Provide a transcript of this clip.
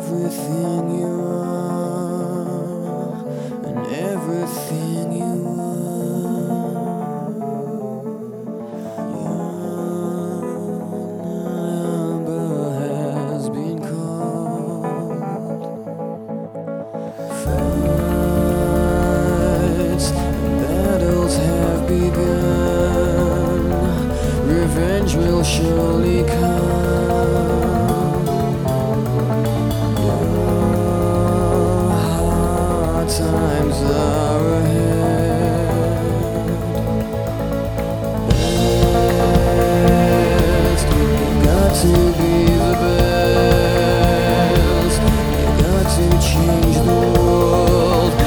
everything you are, and everything you are. Your number has been called. Fights and battles have begun. Revenge will surely come. Your hard times are ahead.